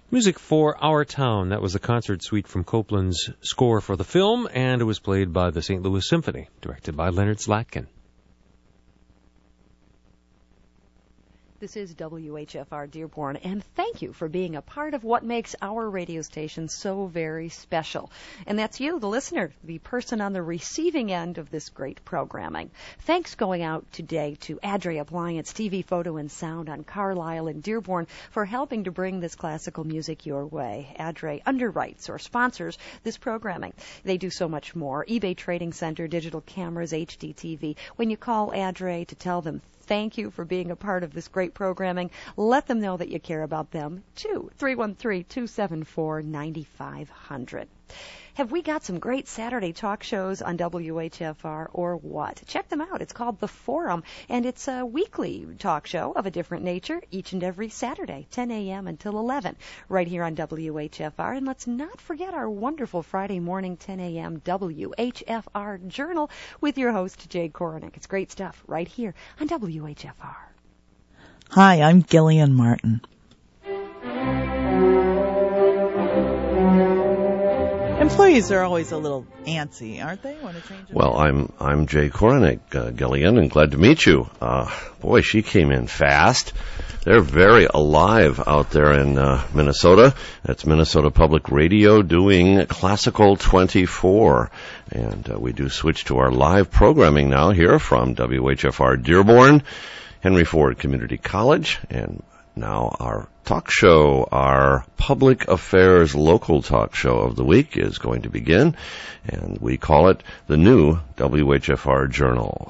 Music for Our Town. That was the concert suite from Copland's score for the film, and it was played by the St. Louis Symphony, directed by Leonard Slatkin. This is WHFR Dearborn, and thank you for being a part of what makes our radio station so very special. And that's you, the listener, the person on the receiving end of this great programming. Thanks going out today to Adre Appliance TV, Photo, and Sound on Carlisle and Dearborn for helping to bring this classical music your way. Adre underwrites or sponsors this programming. They do so much more. eBay Trading Center, digital cameras, HD TV. When you call Adre to tell them thank you for being a part of this great programming, let them know that you care about them, too. 313-274-9500. Have we got some great Saturday talk shows on WHFR or what? Check them out. It's called The Forum, and it's a weekly talk show of a different nature each and every Saturday, 10 a.m. until 11, right here on WHFR. And let's not forget our wonderful Friday morning, 10 a.m. WHFR Journal with your host, Jay Koronick. It's great stuff right here on WHFR. Hi, I'm Gillian Martin. Employees are always a little antsy, aren't they? Want to change it? Well, I'm Jay Koronick, Gillian, and glad to meet you. Boy, she came in fast. They're very alive out there in Minnesota. That's Minnesota Public Radio doing Classical 24. And we do switch to our live programming now here from WHFR Dearborn, Henry Ford Community College, and now our talk show, our public affairs local talk show of the week is going to begin, and we call it the new WHFR Journal.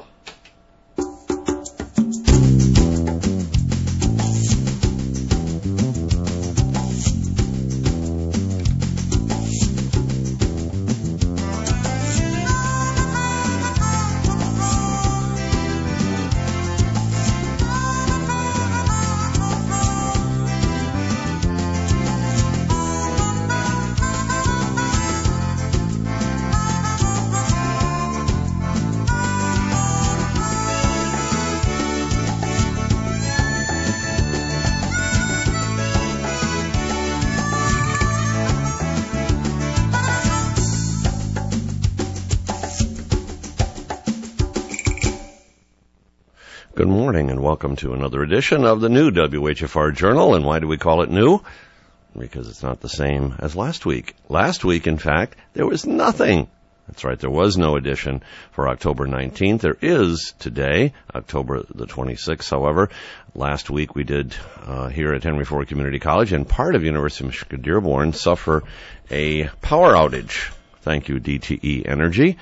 Good morning and welcome to another edition of the new WHFR Journal. And why do we call it new? Because it's not the same as last week. Last week, in fact, there was nothing. That's right, there was no edition for October 19th. There is today, October the 26th, however. Last week we did here at Henry Ford Community College and part of University of Michigan Dearborn suffer a power outage. Thank you, DTE Energy.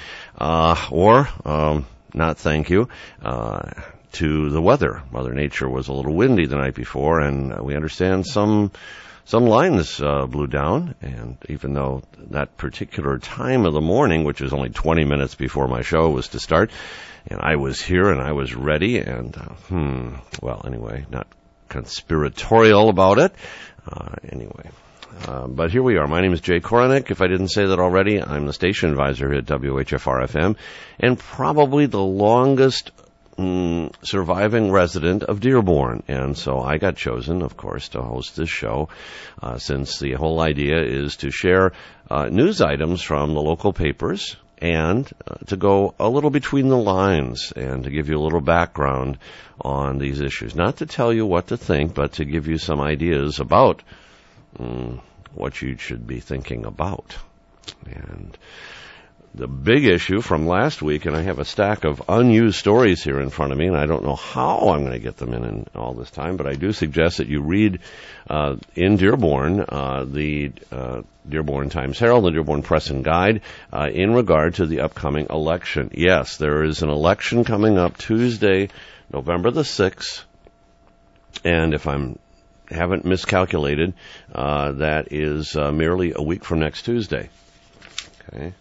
Not thank you. To the weather. Mother Nature was a little windy the night before, and we understand some lines blew down, and even though that particular time of the morning, which was only 20 minutes before my show was to start, and I was here and I was ready, and, anyway, not conspiratorial about it. But here we are. My name is Jay Koronick. If I didn't say that already, I'm the station advisor here at WHFR-FM, and probably the longest surviving resident of Dearborn. And so I got chosen, of course, to host this show, since the whole idea is to share news items from the local papers and to go a little between the lines and to give you a little background on these issues. Not to tell you what to think, but to give you some ideas about what you should be thinking about. And the big issue from last week, and I have a stack of unused stories here in front of me, and I don't know how I'm going to get them in all this time, but I do suggest that you read in Dearborn the Dearborn Times-Herald, the Dearborn Press and Guide, in regard to the upcoming election. Yes, there is an election coming up Tuesday, November the 6th, and if I haven't miscalculated, that is merely a week from next Tuesday. Okay.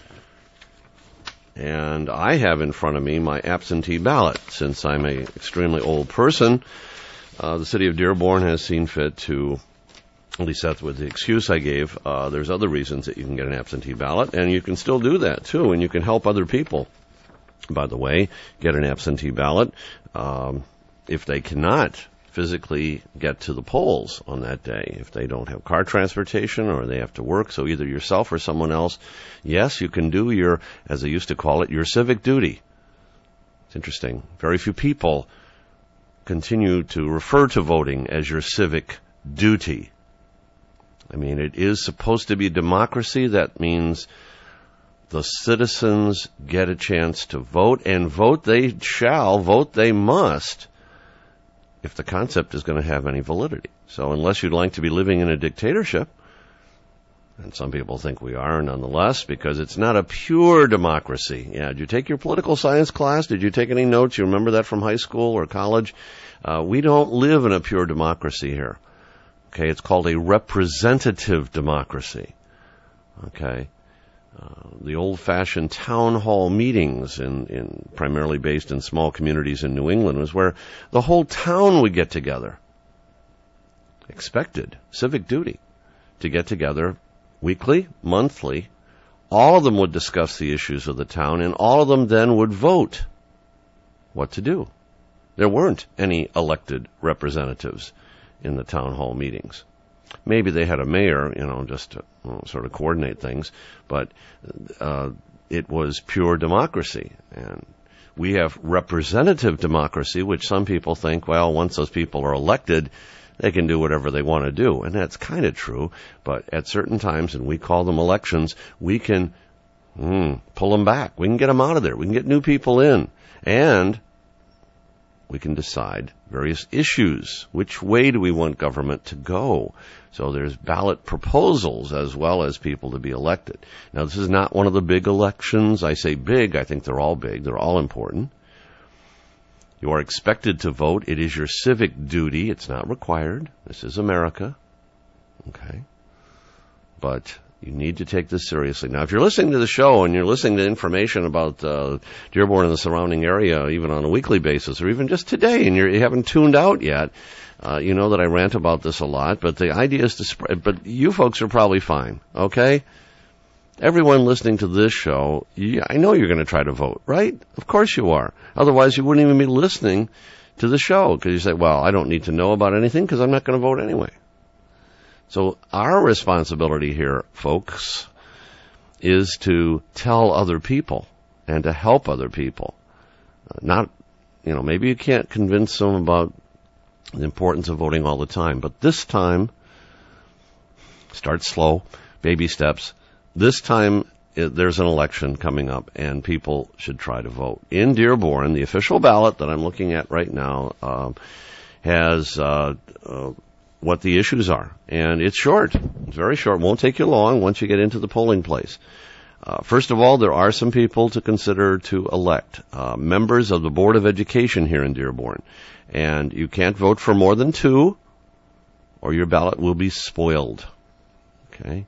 And I have in front of me my absentee ballot. Since I'm an extremely old person, the city of Dearborn has seen fit to, at least that's with the excuse I gave, there's other reasons that you can get an absentee ballot, and you can still do that too, and you can help other people, by the way, get an absentee ballot. If they cannot physically get to the polls on that day if they don't have car transportation or they have to work. So either yourself or someone else, yes, you can do your, as they used to call it, your civic duty. It's interesting. Very few people continue to refer to voting as your civic duty. I mean, it is supposed to be democracy. That means the citizens get a chance to vote, and vote they shall, vote they must, if the concept is going to have any validity. So unless you'd like to be living in a dictatorship, and some people think we are nonetheless, because it's not a pure democracy. Yeah, did you take your political science class? Did you take any notes? You remember that from high school or college? We don't live in a pure democracy here. Okay, it's called a representative democracy. Okay. The old-fashioned town hall meetings, in primarily based in small communities in New England, was where the whole town would get together. Expected, civic duty, to get together weekly, monthly. All of them would discuss the issues of the town, and all of them then would vote what to do. There weren't any elected representatives in the town hall meetings. Maybe they had a mayor, just to sort of coordinate things, but it was pure democracy. And we have representative democracy, which some people think, well, once those people are elected, they can do whatever they want to do. And that's kind of true, but at certain times, and we call them elections, we can pull them back. We can get them out of there. We can get new people in. And we can decide various issues. Which way do we want government to go? So there's ballot proposals as well as people to be elected. Now, this is not one of the big elections. I say big. I think they're all big. They're all important. You are expected to vote. It is your civic duty. It's not required. This is America. Okay. But you need to take this seriously. Now, if you're listening to the show and you're listening to information about Dearborn and the surrounding area, even on a weekly basis, or even just today, and you haven't tuned out yet, you know that I rant about this a lot, but the idea is to spread. But you folks are probably fine, okay? Everyone listening to this show, I know you're going to try to vote, right? Of course you are. Otherwise, you wouldn't even be listening to the show, because you say, well, I don't need to know about anything because I'm not going to vote anyway. So our responsibility here, folks, is to tell other people and to help other people. Maybe you can't convince them about the importance of voting all the time, but this time, start slow, baby steps. This time, there's an election coming up, and people should try to vote. In Dearborn, the official ballot that I'm looking at right now has what the issues are. And it's short. It's very short. It won't take you long once you get into the polling place. First of all, there are some people to consider to elect. Members of the Board of Education here in Dearborn. And you can't vote for more than 2, or your ballot will be spoiled. Okay?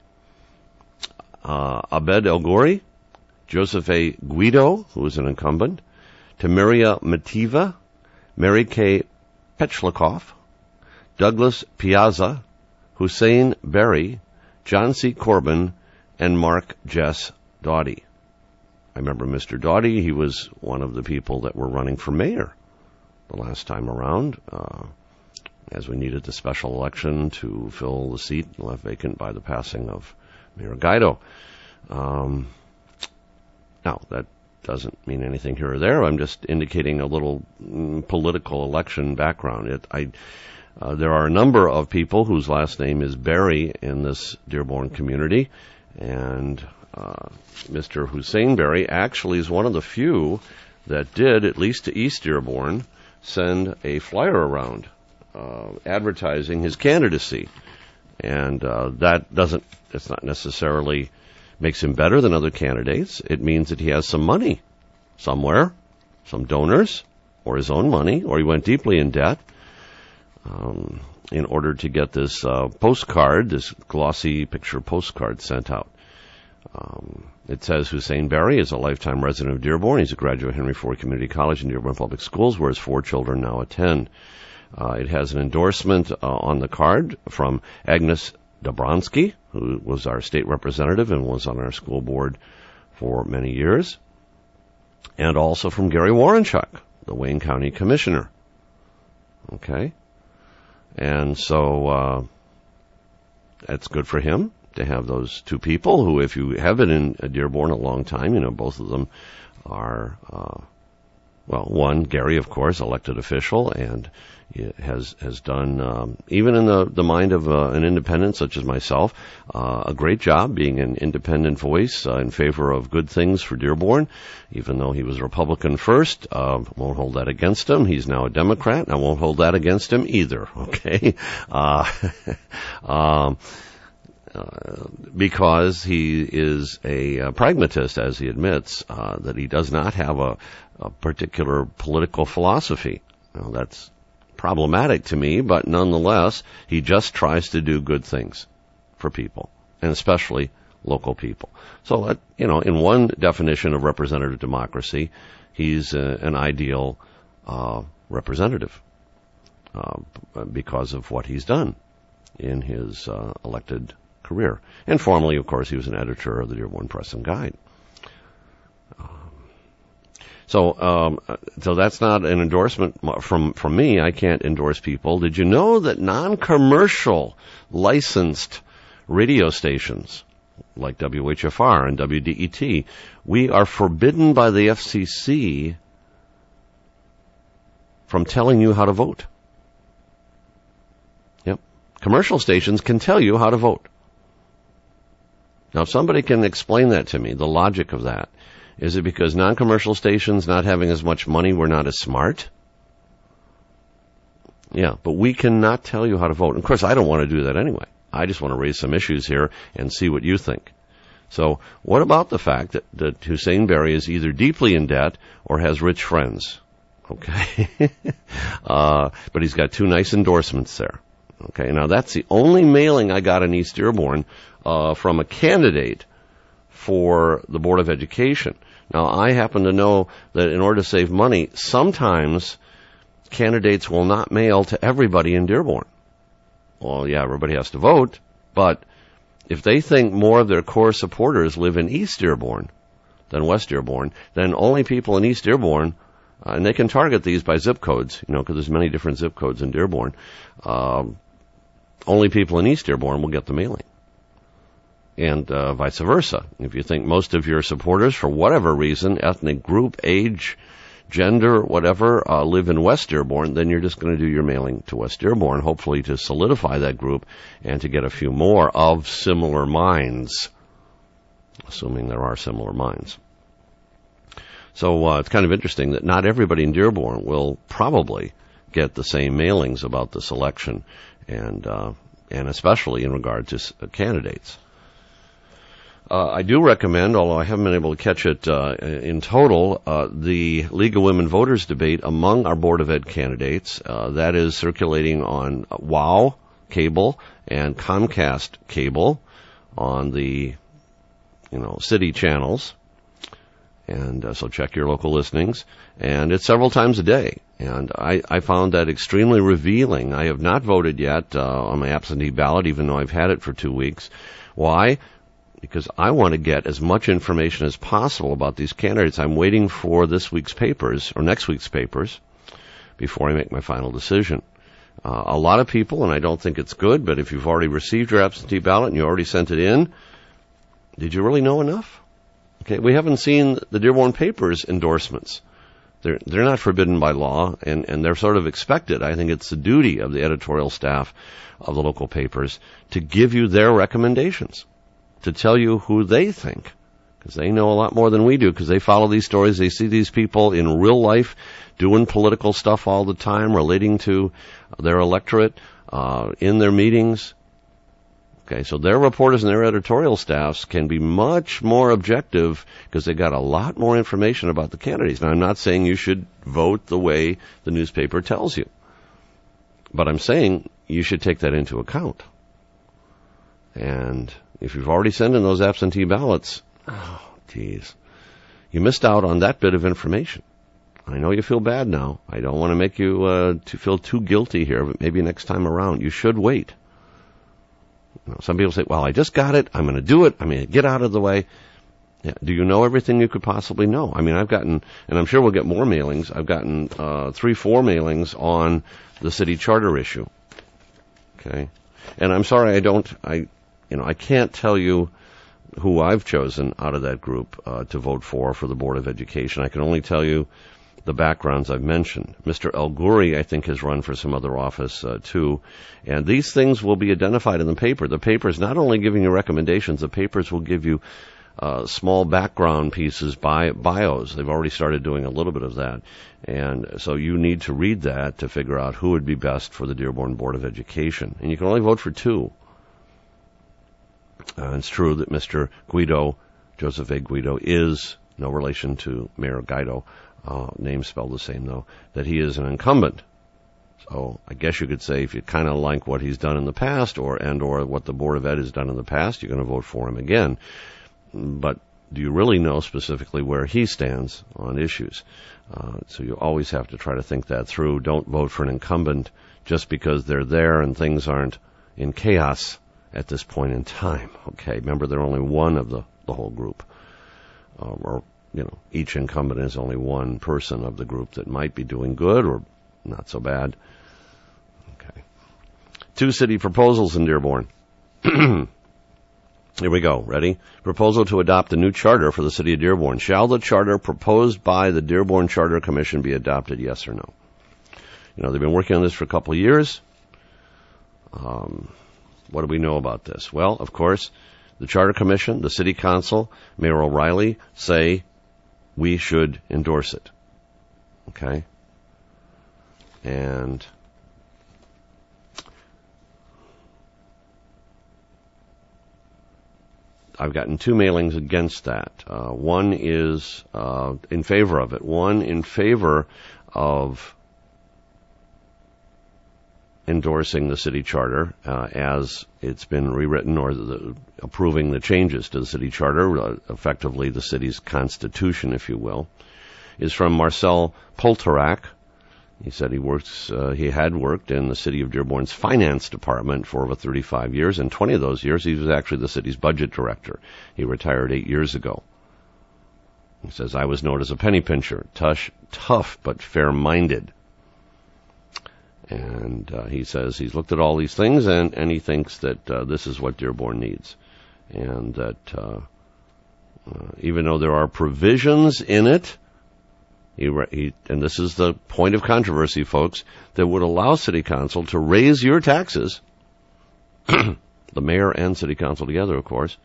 Abed El Gori, Joseph A. Guido, who is an incumbent, Tamiria Mativa, Mary K. Petchlikoff, Douglas Piazza, Hussein Berry, John C. Corbin, and Mark Jess Doughty. I remember Mr. Doughty. He was one of the people that were running for mayor the last time around, as we needed the special election to fill the seat left vacant by the passing of Mayor Guido. Now, that doesn't mean anything here or there. I'm just indicating a little political election background. There are a number of people whose last name is Berry in this Dearborn community, and Mr. Hussein Berry actually is one of the few that did, at least to East Dearborn, send a flyer around advertising his candidacy. And it's not necessarily makes him better than other candidates. It means that he has some money somewhere, some donors, or his own money, or he went deeply in debt in order to get this postcard, this glossy picture postcard sent out. It says Hussein Berry is a lifetime resident of Dearborn. He's a graduate of Henry Ford Community College and Dearborn Public Schools, where his 4 children now attend. It has an endorsement on the card from Agnes Dobronsky, who was our state representative and was on our school board for many years, and also from Gary Warrenchuk, the Wayne County Commissioner. Okay? And so that's good for him to have those two people who, if you have been in Dearborn a long time, you know, both of them are, one, Gary, of course, elected official, and has done, even in the mind of an independent such as myself, a great job being an independent voice in favor of good things for Dearborn, even though he was Republican first. Won't hold that against him. He's now a Democrat, and I won't hold that against him either, okay? Because he is a pragmatist, as he admits, that he does not have a particular political philosophy. Well, that's problematic to me, but nonetheless, he just tries to do good things for people, and especially local people. So, in one definition of representative democracy, he's an ideal representative because of what he's done in his elected career. And formerly, of course, he was an editor of the Dearborn Press and Guide. So that's not an endorsement from me. I can't endorse people. Did you know that non-commercial licensed radio stations like WHFR and WDET, we are forbidden by the FCC from telling you how to vote? Yep. Commercial stations can tell you how to vote. Now, if somebody can explain that to me, the logic of that, is it because non-commercial stations not having as much money were not as smart? Yeah, but we cannot tell you how to vote. And of course, I don't want to do that anyway. I just want to raise some issues here and see what you think. So what about the fact that Hussein Berry is either deeply in debt or has rich friends? Okay. But he's got two nice endorsements there. Okay, now that's the only mailing I got in East Dearborn from a candidate for the Board of Education. Now, I happen to know that in order to save money, sometimes candidates will not mail to everybody in Dearborn. Well, yeah, everybody has to vote, but if they think more of their core supporters live in East Dearborn than West Dearborn, then only people in East Dearborn, and they can target these by zip codes, because there's many different zip codes in Dearborn, only people in East Dearborn will get the mailing. And vice versa. If you think most of your supporters, for whatever reason, ethnic group, age, gender, whatever, live in West Dearborn, then you're just going to do your mailing to West Dearborn, hopefully to solidify that group and to get a few more of similar minds, assuming there are similar minds. So it's kind of interesting that not everybody in Dearborn will probably get the same mailings about this election, and especially in regard to candidates. I do recommend, although I haven't been able to catch it in total, the League of Women Voters debate among our Board of Ed candidates. That is circulating on WOW cable and Comcast cable on the, city channels. And so check your local listings. And it's several times a day. And I found that extremely revealing. I have not voted yet on my absentee ballot, even though I've had it for 2 weeks. Why? Because I want to get as much information as possible about these candidates. I'm waiting for this week's papers, or next week's papers, before I make my final decision. A lot of people, and I don't think it's good, but if you've already received your absentee ballot and you already sent it in, did you really know enough? Okay, we haven't seen the Dearborn papers endorsements. They're not forbidden by law, and they're sort of expected. I think it's the duty of the editorial staff of the local papers to give you their recommendations, to tell you who they think, because they know a lot more than we do, because they follow these stories. They see these people in real life doing political stuff all the time, relating to their electorate in their meetings. Okay, so their reporters and their editorial staffs can be much more objective because they got a lot more information about the candidates. Now, I'm not saying you should vote the way the newspaper tells you, but I'm saying you should take that into account. And if you've already sent in those absentee ballots, you missed out on that bit of information. I know you feel bad now. I don't want to make you to feel too guilty here, but maybe next time around you should wait. Some people say, well, I just got it. I'm going to do it. I'm going to get out of the way. Yeah. Do you know everything you could possibly know? I mean, I've gotten, and I'm sure we'll get more mailings. I've gotten 3-4 mailings on the city charter issue. Okay. And I'm sorry, I can't tell you who I've chosen out of that group to vote for the Board of Education. I can only tell you the backgrounds I've mentioned. Mr. El Ghouri, I think, has run for some other office too. And these things will be identified in the paper. The paper is not only giving you recommendations, the papers will give you small background pieces, bios. They've already started doing a little bit of that. And so you need to read that to figure out who would be best for the Dearborn Board of Education. And you can only vote for two. It's true that Mr. Guido, Joseph A. Guido, is no relation to Mayor Guido, name spelled the same though, that he is an incumbent. So I guess you could say if you kind of like what he's done in the past or what the Board of Ed has done in the past, you're going to vote for him again. But do you really know specifically where he stands on issues? So you always have to try to think that through. Don't vote for an incumbent just because they're there and things aren't in chaos at this point in time. Okay, remember they're only one of the whole group. Each incumbent is only one person of the group that might be doing good or not so bad. Okay. 2 city proposals in Dearborn. Here we go. Ready? Proposal to adopt a new charter for the city of Dearborn. Shall the charter proposed by the Dearborn Charter Commission be adopted, yes or no? They've been working on this for a couple of years. What do we know about this? Well, of course, the Charter Commission, the City Council, Mayor O'Reilly say we should endorse it. Okay? And I've gotten 2 mailings against that. One is in favor of it. One in favor of endorsing the city charter as it's been rewritten, or approving the changes to the city charter, effectively the city's constitution, if you will, is from Marcel Poltorak. He said he had worked in the city of Dearborn's finance department for over 35 years, and 20 of those years he was actually the city's budget director. He retired 8 years ago. He says, I was known as a penny pincher, tough but fair-minded. And he says he's looked at all these things, and he thinks that this is what Dearborn needs. And that even though there are provisions in it, and this is the point of controversy, folks, that would allow City Council to raise your taxes, the mayor and City Council together, of course.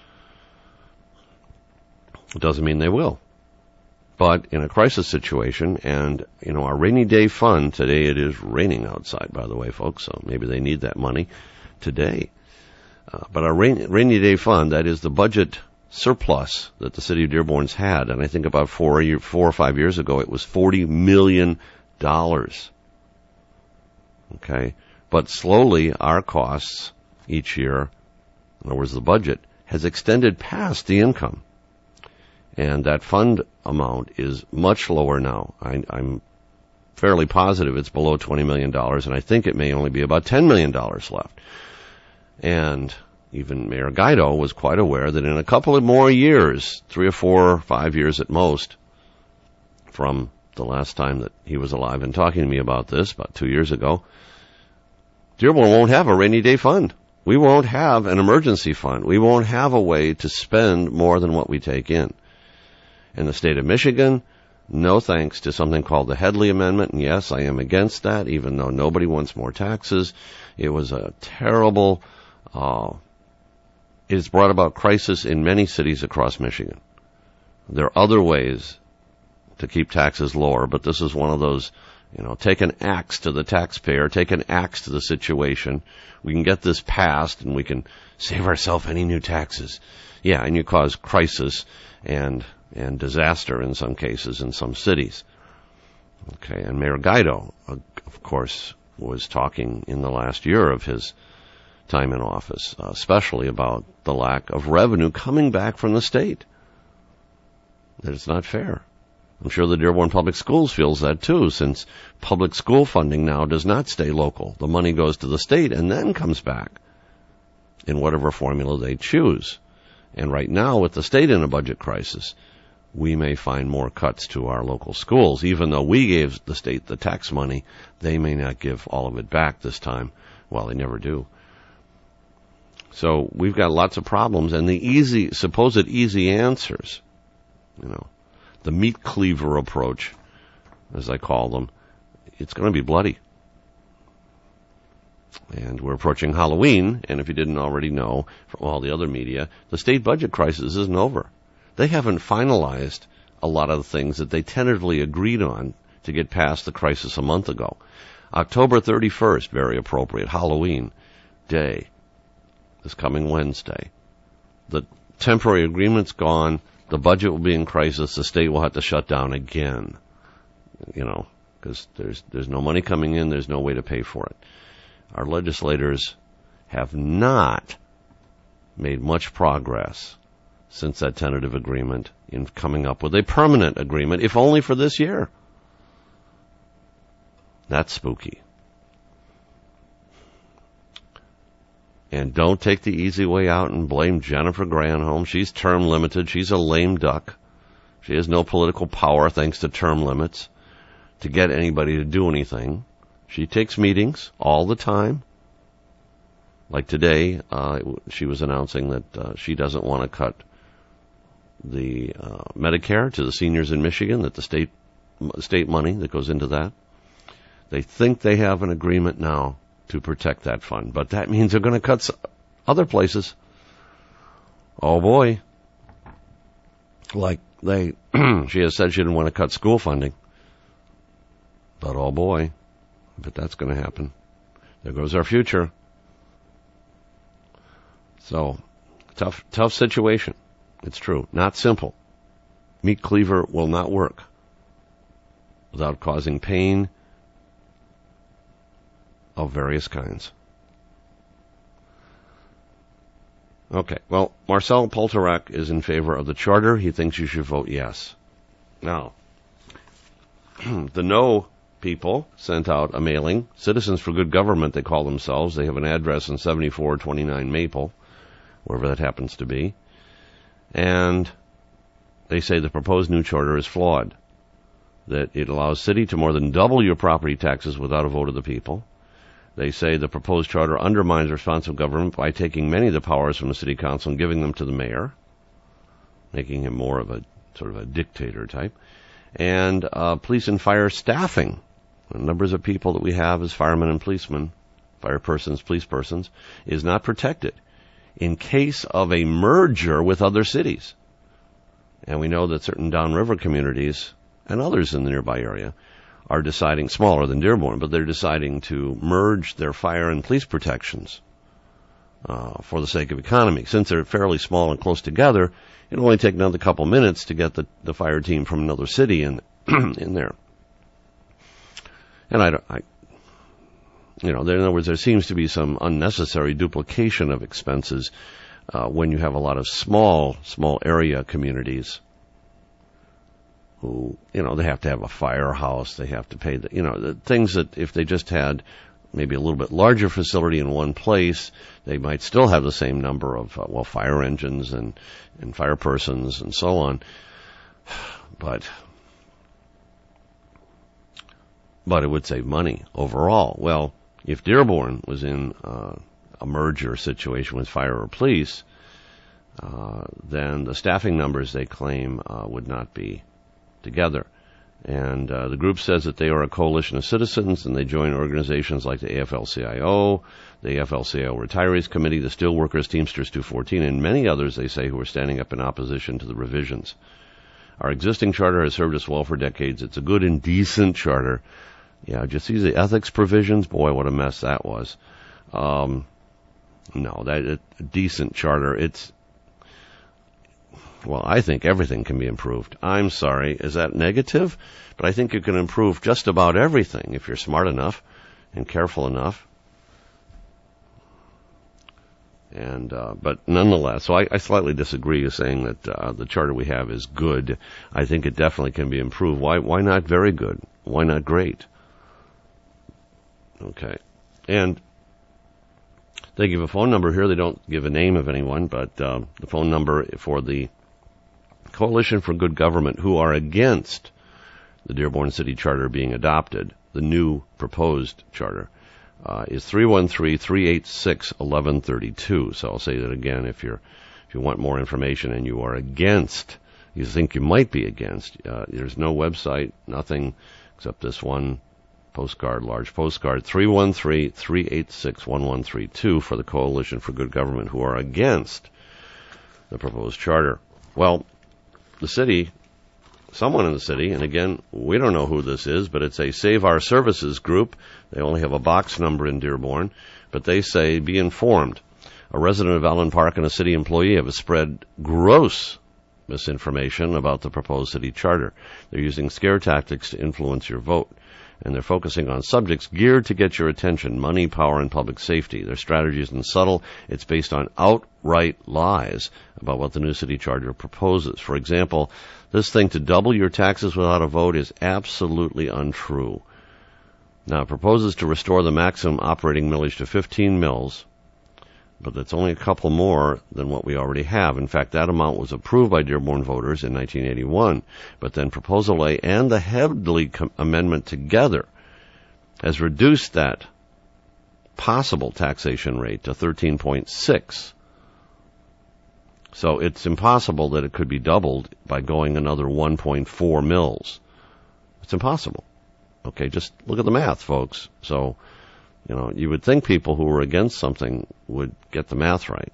It doesn't mean they will. But in a crisis situation, and, our rainy day fund, today it is raining outside, by the way, folks, so maybe they need that money today. But our rainy day fund, that is the budget surplus that the city of Dearborn's had, and I think about 4 or 5 years ago, it was $40 million. Okay? But slowly, our costs each year, in other words, the budget, has extended past the income. And that fund amount is much lower now. I'm fairly positive it's below $20 million, and I think it may only be about $10 million left. And even Mayor Guido was quite aware that in a couple of more years, 3 or 4 or 5 years at most, from the last time that he was alive and talking to me about this, about 2 years ago, Dearborn won't have a rainy day fund. We won't have an emergency fund. We won't have a way to spend more than what we take in. In the state of Michigan, no thanks to something called the Headley Amendment, and yes, I am against that, even though nobody wants more taxes. It was a terrible, it has brought about crisis in many cities across Michigan. There are other ways to keep taxes lower, but this is one of those, take an axe to the taxpayer, take an axe to the situation. We can get this passed, and we can save ourselves any new taxes. Yeah, and you cause crisis and disaster in some cases in some cities. Okay, and Mayor Guido, of course, was talking in the last year of his time in office, especially about the lack of revenue coming back from the state. That it's not fair. I'm sure the Dearborn Public Schools feels that too, since public school funding now does not stay local. The money goes to the state and then comes back in whatever formula they choose. And right now, with the state in a budget crisis, we may find more cuts to our local schools. Even though we gave the state the tax money, they may not give all of it back this time Well, they never do. So we've got lots of problems, and the supposed easy answers, the meat cleaver approach, as I call them, it's going to be bloody. And we're approaching Halloween, and if you didn't already know from all the other media, the state budget crisis isn't over. They haven't finalized a lot of the things that they tentatively agreed on to get past the crisis a month ago. October 31st, very appropriate, Halloween day, this coming Wednesday. The temporary agreement's gone, the budget will be in crisis, the state will have to shut down again, because there's no money coming in, there's no way to pay for it. Our legislators have not made much progress since that tentative agreement in coming up with a permanent agreement, if only for this year. That's spooky. And don't take the easy way out and blame Jennifer Granholm. She's term limited. She's a lame duck. She has no political power thanks to term limits to get anybody to do anything. She takes meetings all the time. Like today, she was announcing that she doesn't want to cut the Medicare to the seniors in Michigan, that the state money that goes into that. They think they have an agreement now to protect that fund, but that means they're going to cut other places. Oh boy. Like she has said she didn't want to cut school funding. But oh boy, but that's going to happen. There goes our future. So, tough situation. It's true. Not simple. Meat cleaver will not work without causing pain of various kinds. Okay, well, Marcel Poltorak is in favor of the charter. He thinks you should vote yes. Now, the no people sent out a mailing. Citizens for Good Government, they call themselves. They have an address in 7429 Maple, wherever that happens to be. And they say the proposed new charter is flawed, that it allows city to more than double your property taxes without a vote of the people. They say the proposed charter undermines responsive government by taking many of the powers from the city council and giving them to the mayor, making him more of a sort of a dictator type. And police and fire staffing, the numbers of people that we have as firemen and policemen, fire persons, police persons, is not protected in case of a merger with other cities. And we know that certain downriver communities and others in the nearby area are deciding, smaller than Dearborn, but they're deciding to merge their fire and police protections for the sake of economy. Since they're fairly small and close together, it'll only take another couple minutes to get the fire team from another city in there. And in other words, there seems to be some unnecessary duplication of expenses when you have a lot of small area communities who, they have to have a firehouse, they have to pay the things that if they just had maybe a little bit larger facility in one place, they might still have the same number of, fire engines and fire persons and so on. But it would save money overall. Well, if Dearborn was in a merger situation with fire or police, then the staffing numbers they claim would not be together. And the group says that they are a coalition of citizens, and they join organizations like the AFL-CIO, the AFL-CIO Retirees Committee, the Steelworkers Teamsters 214, and many others, they say, who are standing up in opposition to the revisions. Our existing charter has served us well for decades. It's a good and decent charter. Yeah, did you see the ethics provisions? Boy, what a mess that was. No, that a decent charter. I think everything can be improved. I'm sorry, is that negative? But I think you can improve just about everything if you're smart enough and careful enough. And but nonetheless, so I slightly disagree with saying that the charter we have is good. I think it definitely can be improved. Why not very good? Why not great? Okay. And they give a phone number here. They don't give a name of anyone, but the phone number for the Coalition for Good Government, who are against the Dearborn City Charter being adopted, the new proposed charter, is 313-386-1132. So I'll say that again if you want more information and you are against, you think you might be against, there's no website, nothing except this one postcard, large postcard, 313-386-1132 for the Coalition for Good Government, who are against the proposed charter. Well, the city, someone in the city, and again, we don't know who this is, but it's a Save Our Services group. They only have a box number in Dearborn, but they say, be informed. A resident of Allen Park and a city employee have spread gross misinformation about the proposed city charter. They're using scare tactics to influence your vote, and they're focusing on subjects geared to get your attention: money, power, and public safety. Their strategy isn't subtle. It's based on outright lies about what the new city charter proposes. For example, this thing to double your taxes without a vote is absolutely untrue. Now, it proposes to restore the maximum operating millage to 15 mills, but that's only a couple more than what we already have. In fact, that amount was approved by Dearborn voters in 1981. But then Proposal A and the Headley Amendment together has reduced that possible taxation rate to 13.6. So it's impossible that it could be doubled by going another 1.4 mills. It's impossible. Okay, just look at the math, folks. So, you would think people who were against something would get the math right.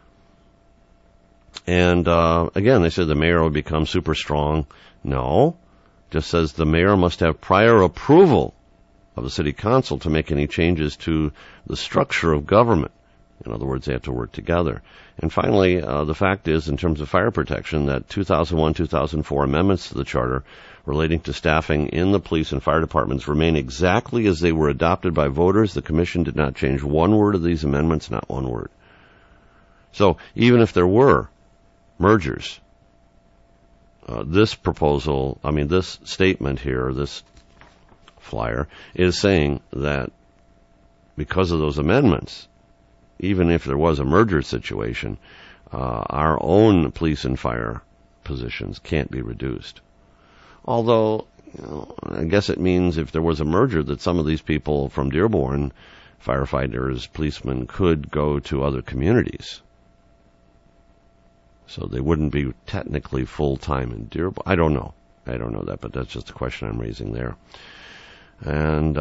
And again, they said the mayor would become super strong. No, just says the mayor must have prior approval of the city council to make any changes to the structure of government. In other words, they have to work together. And finally, the fact is, in terms of fire protection, that 2001-2004 amendments to the charter relating to staffing in the police and fire departments remain exactly as they were adopted by voters. The commission did not change one word of these amendments, not one word. So even if there were mergers, this statement here, this flyer, is saying that because of those amendments, even if there was a merger situation, our own police and fire positions can't be reduced. Although, I guess it means if there was a merger that some of these people from Dearborn, firefighters, policemen, could go to other communities. So they wouldn't be technically full-time in Dearborn. I don't know that, but that's just a question I'm raising there. And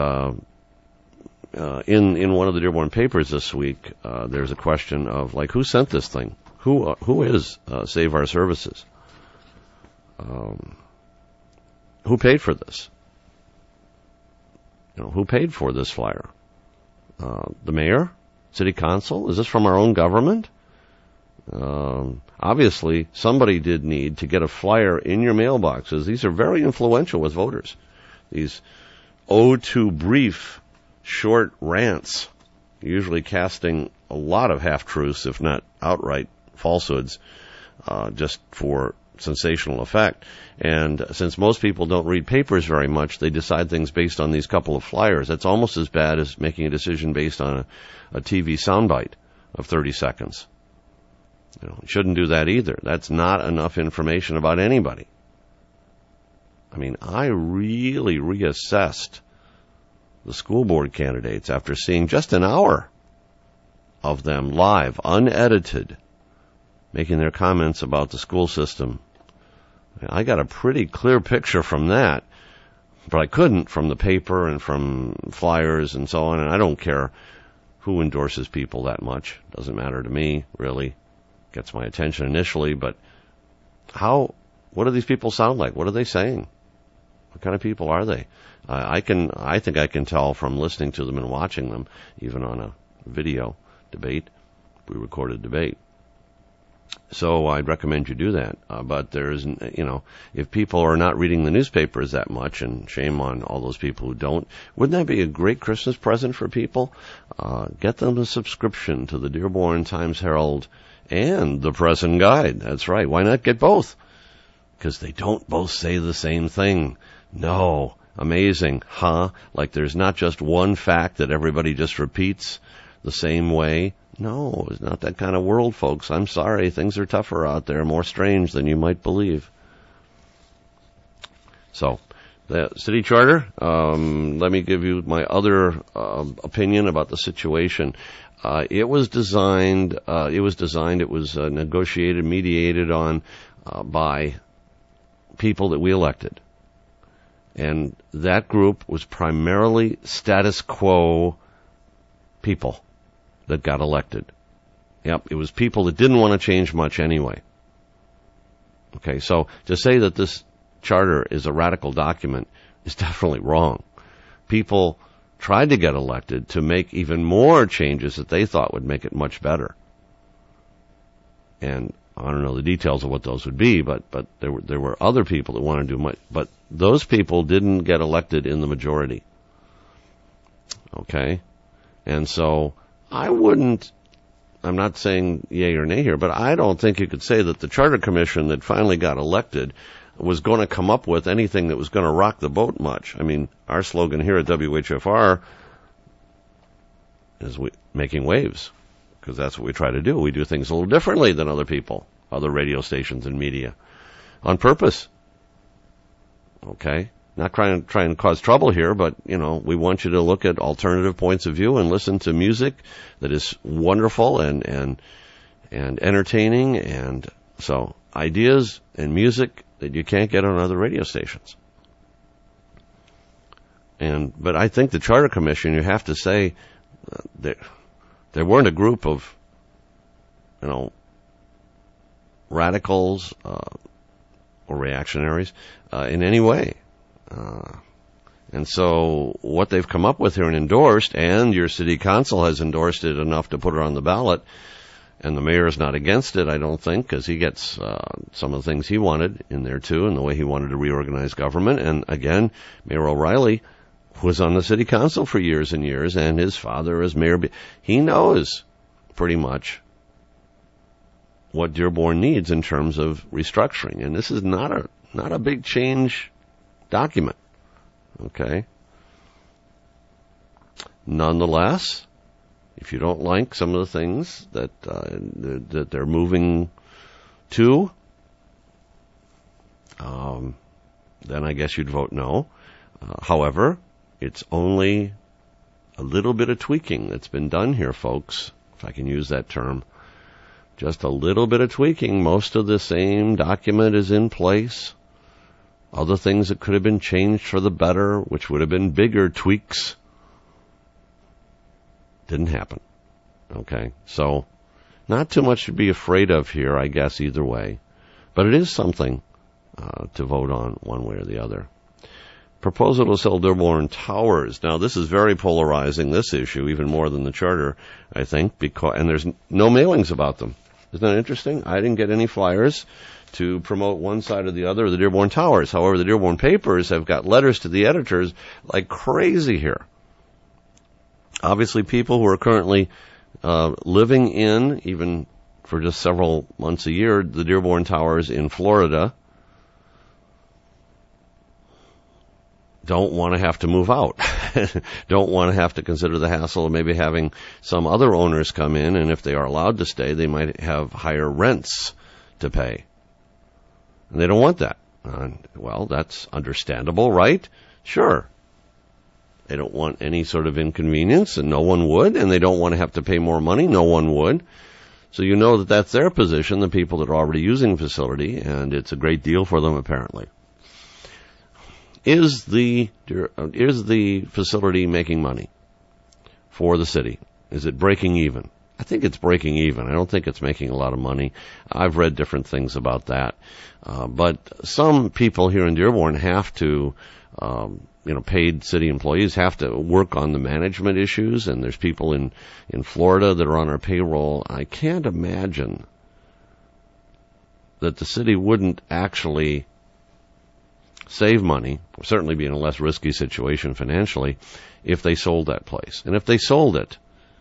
in one of the Dearborn papers this week, there's a question of, who sent this thing? Who is Save Our Services? Who paid for this? Who paid for this flyer? The mayor? City council? Is this from our own government? Obviously, somebody did need to get a flyer in your mailboxes. These are very influential with voters. These O2 brief, short rants, usually casting a lot of half-truths, if not outright falsehoods, just for sensational effect. And since most people don't read papers very much, they decide things based on these couple of flyers. That's almost as bad as making a decision based on a TV soundbite of 30 seconds. You shouldn't do that either. That's not enough information about anybody. I mean, I really reassessed the school board candidates after seeing just an hour of them live, unedited, making their comments about the school system. I got a pretty clear picture from that, but I couldn't from the paper and from flyers and so on, and I don't care who endorses people that much. Doesn't matter to me, really. Gets my attention initially, but what do these people sound like? What are they saying? What kind of people are they? I think I can tell from listening to them and watching them, even on a video debate, pre-recorded debate. So I'd recommend you do that. But there's, if people are not reading the newspapers that much, and shame on all those people who don't, wouldn't that be a great Christmas present for people? Get them a subscription to the Dearborn Times-Herald and the Press and Guide. That's right. Why not get both? Because they don't both say the same thing. No. Amazing, huh? Like there's not just one fact that everybody just repeats the same way. No, it's not that kind of world, folks. I'm sorry. Things are tougher out there, more strange than you might believe. So, The city charter, let me give you my other opinion about the situation. It was negotiated, mediated on by people that we elected. And that group was primarily status quo people that got elected. Yep, it was people that didn't want to change much anyway. Okay, so to say that this charter is a radical document is definitely wrong. People tried to get elected to make even more changes that they thought would make it much better. And I don't know the details of what those would be, but there were other people that wanted to do much, but those people didn't get elected in the majority. Okay? And so I'm not saying yay or nay here, but I don't think you could say that the Charter Commission that finally got elected was going to come up with anything that was going to rock the boat much. I mean, our slogan here at WHFR is making waves, because that's what we try to do. We do things a little differently than other people, other radio stations and media, on purpose. Okay? Not trying to cause trouble here, but, we want you to look at alternative points of view and listen to music that is wonderful and entertaining, and so ideas and music that you can't get on other radio stations. But I think the Charter Commission, you have to say, there weren't a group of, radicals or reactionaries in any way. And so what they've come up with here and endorsed, and your city council has endorsed it enough to put it on the ballot, and the mayor is not against it, I don't think, because he gets some of the things he wanted in there too, and the way he wanted to reorganize government. And again, Mayor O'Reilly was on the city council for years and years, and his father is mayor. He knows pretty much what Dearborn needs in terms of restructuring, and this is not a big change document. Okay. Nonetheless, if you don't like some of the things that they're moving to, then I guess you'd vote no. However, it's only a little bit of tweaking that's been done here, folks, if I can use that term. Just a little bit of tweaking. Most of the same document is in place. Other things that could have been changed for the better, which would have been bigger tweaks, didn't happen. Okay, so not too much to be afraid of here, I guess, either way. But it is something to vote on one way or the other. Proposal to sell Dearborn Towers. Now, this is very polarizing, this issue, even more than the charter, I think, and there's no mailings about them. Isn't that interesting? I didn't get any flyers to promote one side or the other of the Dearborn Towers. However, the Dearborn papers have got letters to the editors like crazy here. Obviously, people who are currently living in, even for just several months a year, the Dearborn Towers in Florida, don't want to have to move out, don't want to have to consider the hassle of maybe having some other owners come in, and if they are allowed to stay, they might have higher rents to pay. And they don't want that. Well, that's understandable, right? Sure. They don't want any sort of inconvenience, and no one would, and they don't want to have to pay more money, no one would. So you know that that's their position, the people that are already using the facility, and it's a great deal for them, apparently. Is the facility making money for the city? Is it breaking even? I think it's breaking even. I don't think it's making a lot of money. I've read different things about that. But some people here in Dearborn have to, paid city employees have to work on the management issues, and there's people in Florida that are on our payroll. I can't imagine that the city wouldn't actually save money, certainly be in a less risky situation financially, if they sold that place. And if they sold it,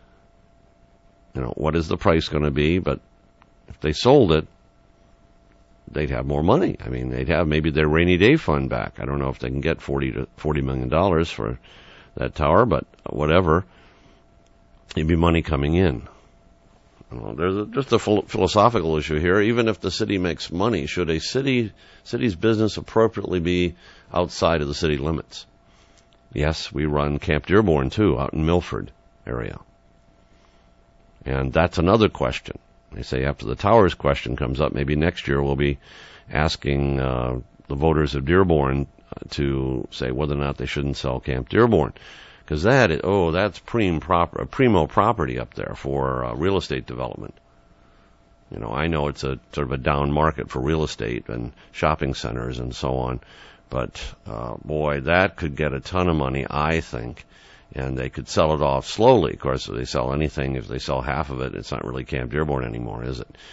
what is the price going to be? But if they sold it, they'd have more money. I mean, they'd have maybe their rainy day fund back. I don't know if they can get $40 million for that tower, but whatever. It'd be money coming in. Well, there's just a philosophical issue here. Even if the city makes money, should a city's business appropriately be outside of the city limits? Yes, we run Camp Dearborn, too, out in Milford area. And that's another question. They say after the towers question comes up, maybe next year we'll be asking the voters of Dearborn to say whether or not they shouldn't sell Camp Dearborn. Because that's primo property up there for real estate development. You know, I know it's a sort of a down market for real estate and shopping centers and so on. But, boy, that could get a ton of money, I think. And they could sell it off slowly. Of course, if they sell anything, if they sell half of it, it's not really Camp Dearborn anymore, is it?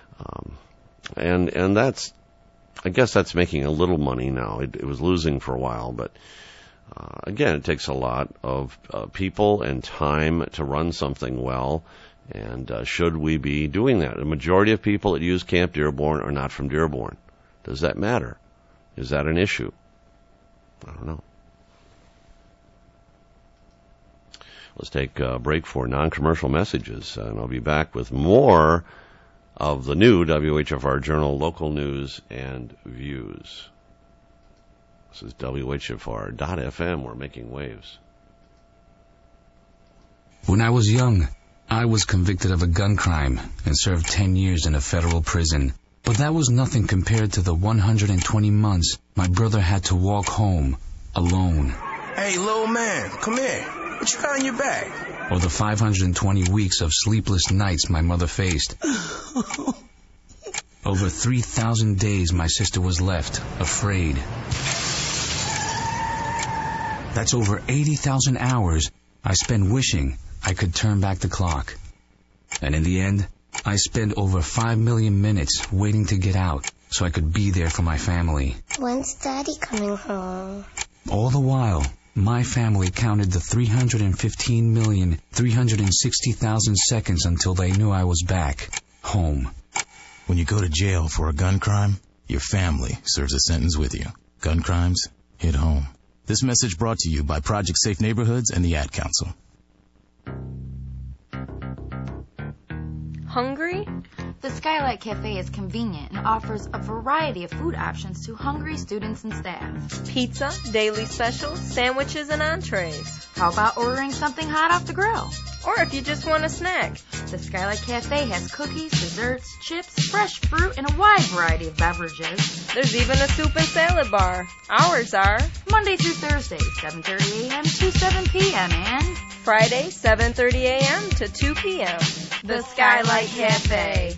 And that's, I guess that's making a little money now. It was losing for a while, but again, it takes a lot of people and time to run something well. And should we be doing that? The majority of people that use Camp Dearborn are not from Dearborn. Does that matter? Is that an issue? I don't know. Let's take a break for non-commercial messages, and I'll be back with more of the new WHFR Journal local news and views. This is WHFR.FM. We're making waves. When I was young, I was convicted of a gun crime and served 10 years in a federal prison. But that was nothing compared to the 120 months my brother had to walk home alone. Hey, little man, come here. What you got on your back? Or the 520 weeks of sleepless nights my mother faced. Over 3,000 days my sister was left, afraid. That's over 80,000 hours I spent wishing I could turn back the clock. And in the end, I spent over 5 million minutes waiting to get out so I could be there for my family. When's Daddy coming home? All the while, my family counted the 315,360,000 seconds until they knew I was back, home. When you go to jail for a gun crime, your family serves a sentence with you. Gun crimes hit home. This message brought to you by Project Safe Neighborhoods and the Ad Council. Hungry? The Skylight Cafe is convenient and offers a variety of food options to hungry students and staff. Pizza, daily specials, sandwiches, and entrees. How about ordering something hot off the grill? Or if you just want a snack. The Skylight Cafe has cookies, desserts, chips, fresh fruit, and a wide variety of beverages. There's even a soup and salad bar. Hours are Monday through Thursday, 7:30 a.m. to 7 p.m. and Friday, 7:30 a.m. to 2 p.m. The Skylight Cafe.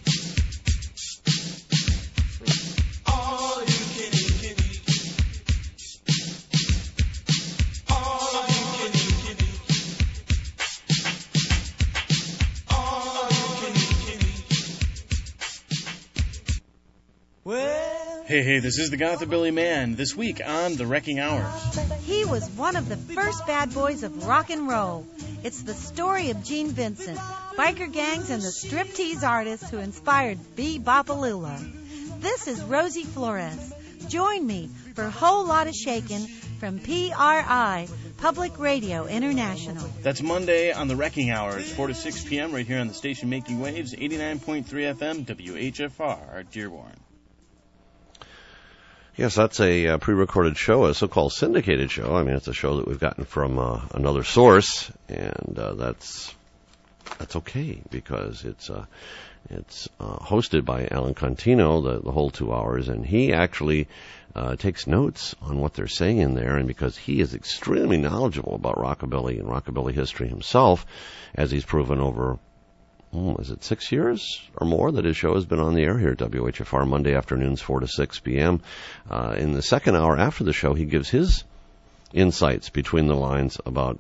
Hey, this is the Gothabilly Man. This week on The Wrecking Hour. He was one of the first bad boys of rock and roll. It's the story of Gene Vincent, biker gangs, and the striptease artists who inspired Bebopalula. This is Rosie Flores. Join me for a whole lot of shakin' from PRI, Public Radio International. That's Monday on The Wrecking Hour, 4 to 6 p.m. right here on the station making waves, 89.3 FM, WHFR, Dearborn. Yes, that's a pre-recorded show, a so-called syndicated show. I mean, it's a show that we've gotten from another source, and that's okay because it's hosted by Alan Contino the whole 2 hours, and he actually takes notes on what they're saying in there, and because he is extremely knowledgeable about rockabilly and rockabilly history himself, as he's proven over, is it 6 years or more that his show has been on the air here at WHFR, Monday afternoons, 4 to 6 p.m. In the second hour after the show, he gives his insights between the lines about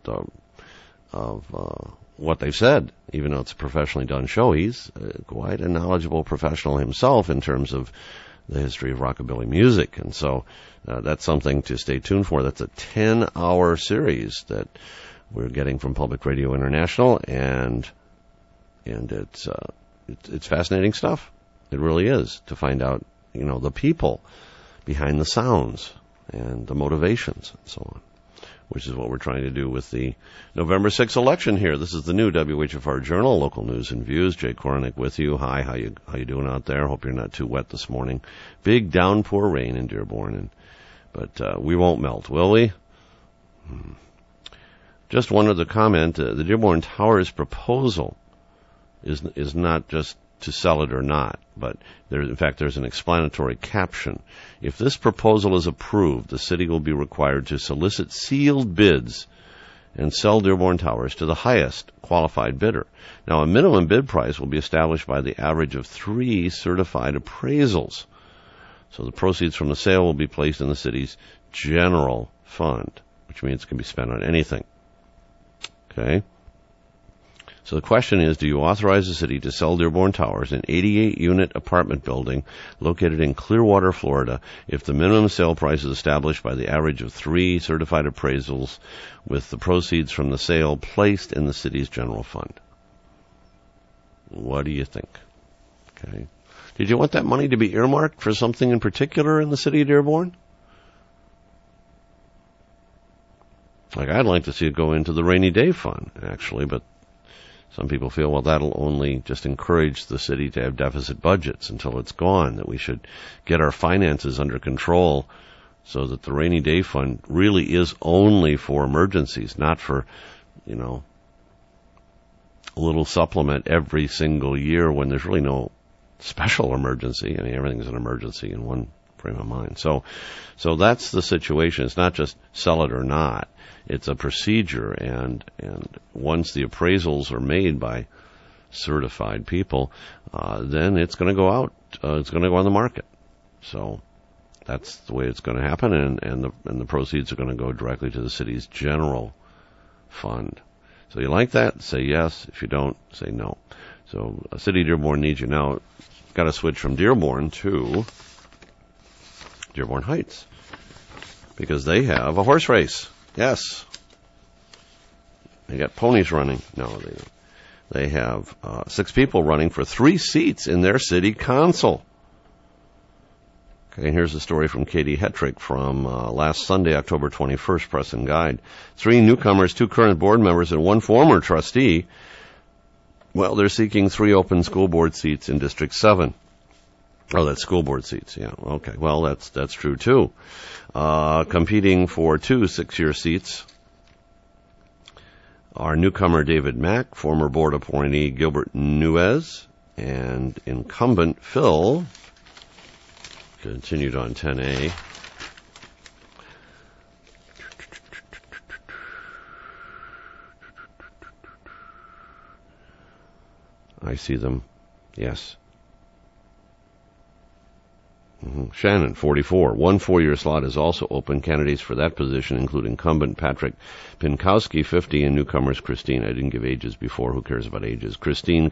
what they've said. Even though it's a professionally done show, he's quite a knowledgeable professional himself in terms of the history of rockabilly music. And so that's something to stay tuned for. That's a 10-hour series that we're getting from Public Radio International, and it's fascinating stuff. It really is, to find out, the people behind the sounds and the motivations and so on. which is what we're trying to do with the November 6th election here. This is the new WHFR Journal, local news and views. Jay Kornick with you. Hi, how you doing out there? Hope you're not too wet this morning. Big downpour rain in Dearborn, but we won't melt, will we? Just one other comment. The Dearborn Towers proposal is not just to sell it or not, but in fact there's an explanatory caption. If this proposal is approved, the city will be required to solicit sealed bids and sell Dearborn Towers to the highest qualified bidder. Now, a minimum bid price will be established by the average of 3 certified appraisals. So the proceeds from the sale will be placed in the city's general fund, which means it can be spent on anything. Okay? So the question is, do you authorize the city to sell Dearborn Towers, an 88-unit apartment building located in Clearwater, Florida, if the minimum sale price is established by the average of 3 certified appraisals with the proceeds from the sale placed in the city's general fund? What do you think? Okay. Did you want that money to be earmarked for something in particular in the city of Dearborn? Like, I'd like to see it go into the rainy day fund, actually, but some people feel, well, that'll only just encourage the city to have deficit budgets until it's gone, that we should get our finances under control so that the rainy day fund really is only for emergencies, not for, a little supplement every single year when there's really no special emergency. I mean, everything's an emergency in one frame of mind. So that's the situation. It's not just sell it or not. It's a procedure, and once the appraisals are made by certified people, then it's going to go out. It's going to go on the market. So that's the way it's going to happen, and the proceeds are going to go directly to the city's general fund. So you like that? Say yes. If you don't, say no. So City of Dearborn needs you now. Got to switch from Dearborn to Dearborn Heights because they have a horse race. Yes. They got ponies running. No, they have 6 people running for 3 seats in their city council. Okay, and here's a story from Katie Hetrick from last Sunday, October 21st, Press and Guide. 3 newcomers, 2 current board members, and 1 former trustee. Well, they're seeking 3 open school board seats in District 7. Oh, that's school board seats, yeah. Okay, well, that's true, too. Competing for 2 6-year seats are newcomer David Mack, former board appointee Gilbert Nuez, and incumbent Phil. Continued on 10A. I see them. Yes. Shannon, 44. 1 4-year slot is also open. Candidates for that position include incumbent Patrick Pinkowski, 50, and newcomers Christine. I didn't give ages before. Who cares about ages? Christine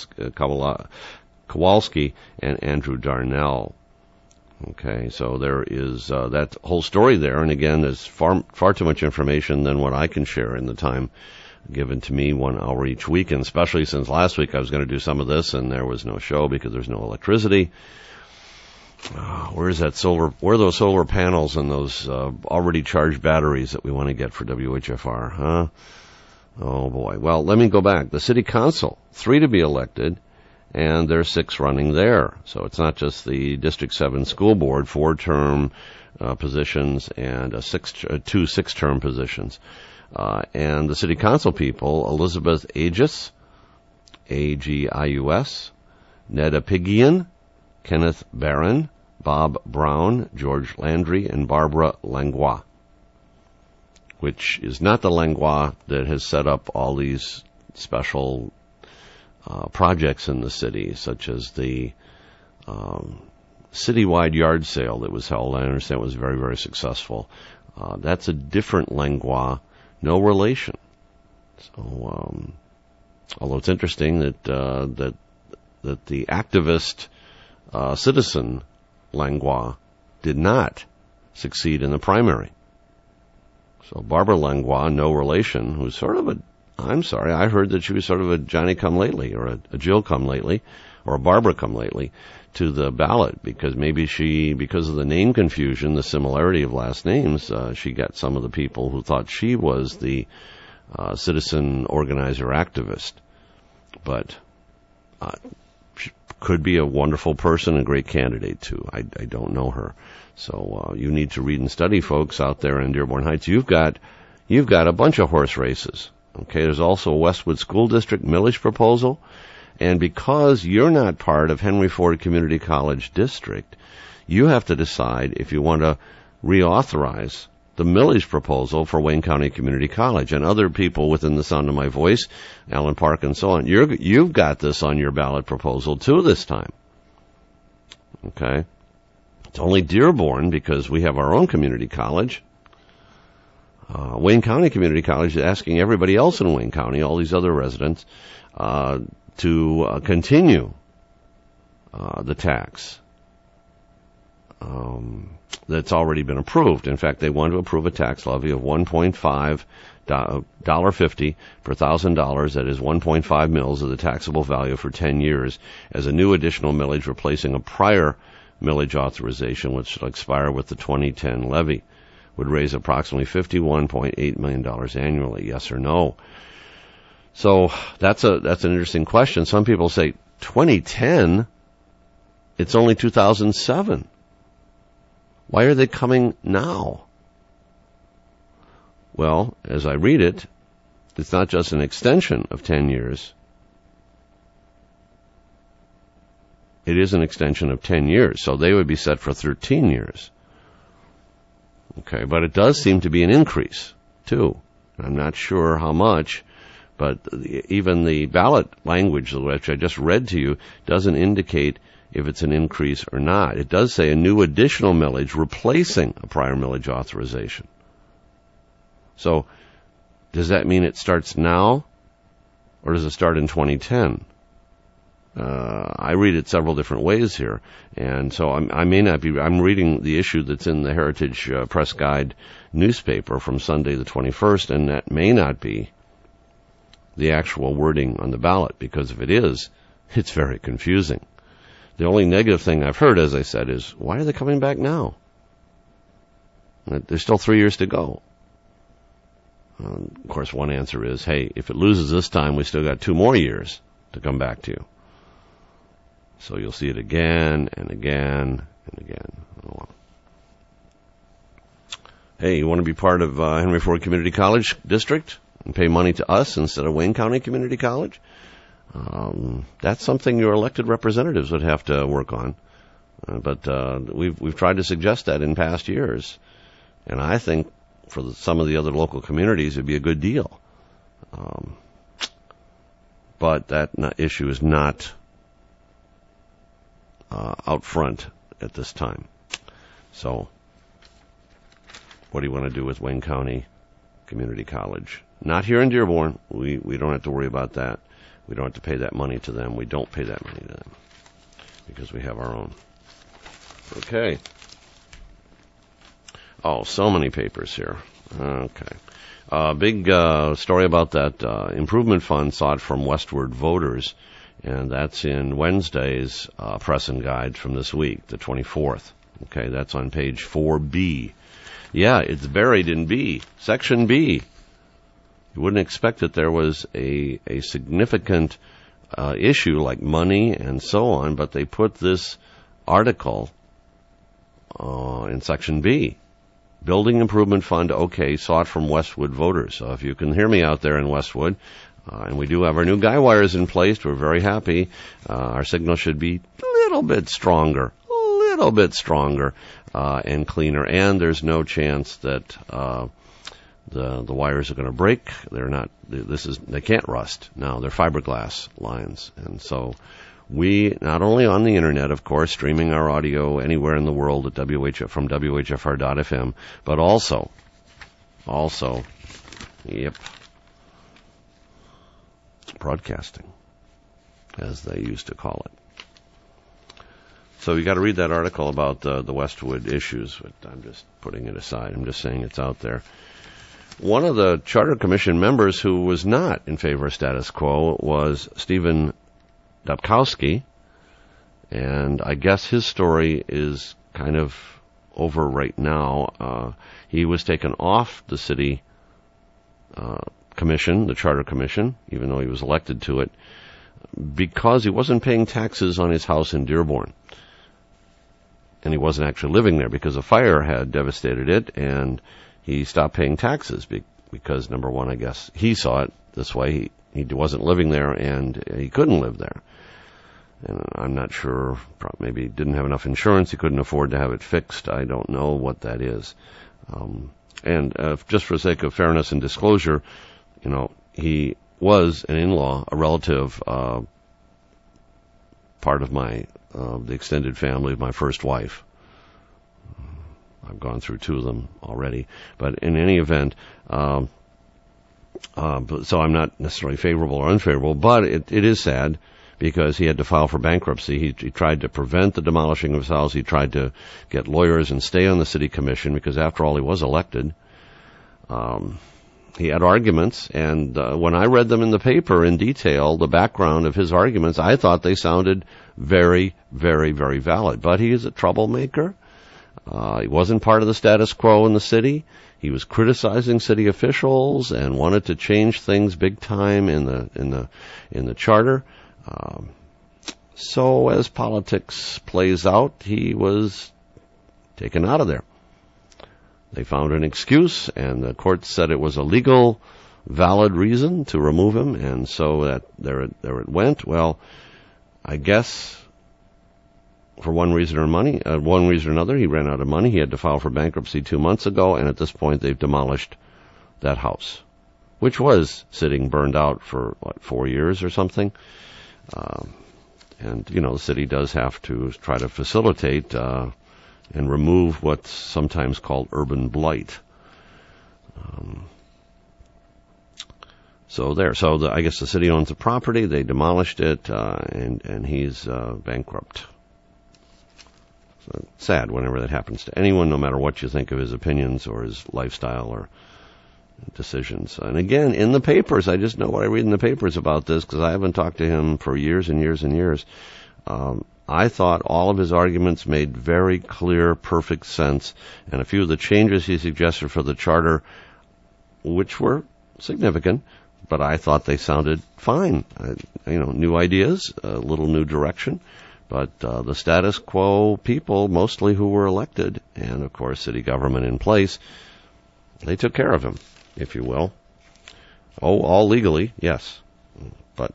Kowalski and Andrew Darnell. Okay, so there is that whole story there. And again, there's far too much information than what I can share in the time given to me 1 hour each week, and especially since last week I was going to do some of this and there was no show because there's no electricity. Where are those solar panels and those already charged batteries that we want to get for WHFR, huh? Oh boy. Well, let me go back. The city council, 3 to be elected, and there's 6 running there. So it's not just the District 7 school board, 4-term positions and 2 6-term positions. And the city council people, Elizabeth Agius, Agius, Neda Pigian, Kenneth Barron, Bob Brown, George Landry, and Barbara Langlois, which is not the Langlois that has set up all these special projects in the city, such as the citywide yard sale that was held. I understand was very, very successful. That's a different Langlois, no relation. So, although it's interesting that the activist citizen Langlois did not succeed in the primary. So Barbara Langlois, no relation, who's sort of I heard that she was sort of a Johnny-come-lately or a Jill-come-lately. or Barbara come lately, to the ballot, because maybe because of the name confusion, the similarity of last names, she got some of the people who thought she was the citizen organizer activist. But she could be a wonderful person, a great candidate too. I don't know her. So you need to read and study, folks, out there in Dearborn Heights. You've got a bunch of horse races. Okay, there's also a Westwood School District millage proposal. And because you're not part of Henry Ford Community College District, you have to decide if you want to reauthorize the millage proposal for Wayne County Community College. And other people within the sound of my voice, Allen Park and so on, you've got this on your ballot proposal too this time. Okay? It's only Dearborn, because we have our own community college. Wayne County Community College is asking everybody else in Wayne County, all these other residents, to continue the tax that's already been approved. In fact, they want to approve a tax levy of $1.50 per $1,000. That is 1.5 mils of the taxable value for 10 years as a new additional millage, replacing a prior millage authorization, which will expire with the 2010 levy. Would raise approximately $51.8 million annually. Yes or no? So that's an interesting question. Some people say 2010. It's only 2007. Why are they coming now? Well, as I read it, it's not just an extension of 10 years. It is an extension of 10 years, so they would be set for 13 years. Okay, but it does seem to be an increase, too. I'm not sure how much, but even the ballot language, which I just read to you, doesn't indicate if it's an increase or not. It does say a new additional millage replacing a prior millage authorization. So, does that mean it starts now, or does it start in 2010? I read it several different ways here, and so I may not be. I'm reading the issue that's in the Heritage Press Guide newspaper from Sunday the 21st, and that may not be the actual wording on the ballot, because if it is, it's very confusing. The only negative thing I've heard, as I said, is why are they coming back now? There's still 3 years to go. Of course, one answer is, hey, if it loses this time, we still got 2 more years to come back to. So you'll see it again and again and again. Oh, well. Hey, you want to be part of Henry Ford Community College District and pay money to us instead of Wayne County Community College? That's something your elected representatives would have to work on. But we've tried to suggest that in past years. And I think for some of the other local communities, it would be a good deal. But that issue is not out front at this time. So, what do you want to do with Wayne County Community College? Not here in Dearborn. We don't have to worry about that. We don't have to pay that money to them. We don't pay that money to them because we have our own. Okay. Oh, so many papers here. Okay. Big story about that improvement fund sought from Westward voters, and that's in Wednesday's press and guide from this week, the 24th. Okay, that's on page 4B. Yeah, it's buried in B, section B. You wouldn't expect that there was a significant issue like money and so on, but they put this article in section B. Building Improvement Fund, okay, sought from Westwood voters. So if you can hear me out there in Westwood, and we do have our new guy wires in place, we're very happy. Our signal should be a little bit stronger, and cleaner. And there's no chance that the wires are going to break. They're not. They can't rust. Now they're fiberglass lines, and so we not only on the internet, of course, streaming our audio anywhere in the world at from WHFR.FM, but also, broadcasting, as they used to call it. So you got to read that article about the Westwood issues, but I'm just putting it aside. I'm just saying it's out there. One of the Charter Commission members who was not in favor of status quo was Stephen Dubkowski, And I guess his story is kind of over right now. He was taken off the city commission, the charter commission, even though he was elected to it, because he wasn't paying taxes on his house in Dearborn. And he wasn't actually living there because a fire had devastated it, and he stopped paying taxes because, number one, I guess he saw it this way. He wasn't living there, and he couldn't live there. And I'm not sure, maybe he didn't have enough insurance, he couldn't afford to have it fixed. I don't know what that is. And just for the sake of fairness and disclosure, he was an in-law, a relative, part of the extended family of my first wife. I've gone through two of them already. But in any event, so I'm not necessarily favorable or unfavorable, but it is sad because he had to file for bankruptcy. He tried to prevent the demolishing of his house. He tried to get lawyers and stay on the city commission because, after all, he was elected. He had arguments, and when I read them in the paper in detail, the background of his arguments, I thought they sounded very, very, very valid. But he is a troublemaker. He wasn't part of the status quo in the city. He was criticizing city officials and wanted to change things big time in the charter. So as politics plays out, he was taken out of there. They found an excuse, and the court said it was a legal, valid reason to remove him, and so there it went. Well, I guess for one reason or another, he ran out of money. He had to file for bankruptcy 2 months ago, and at this point, they've demolished that house, which was sitting burned out for 4 years or something. And the city does have to try to facilitate and remove what's sometimes called urban blight. So I guess the city owns the property. They demolished it, and he's bankrupt. So sad whenever that happens to anyone, no matter what you think of his opinions or his lifestyle or decisions. And again, in the papers, I just know what I read in the papers about this because I haven't talked to him for years and years and years. I thought all of his arguments made very clear, perfect sense, and a few of the changes he suggested for the charter, which were significant, but I thought they sounded fine. New ideas, a little new direction, but the status quo people, mostly who were elected, and of course city government in place, they took care of him, if you will. Oh, all legally, yes, but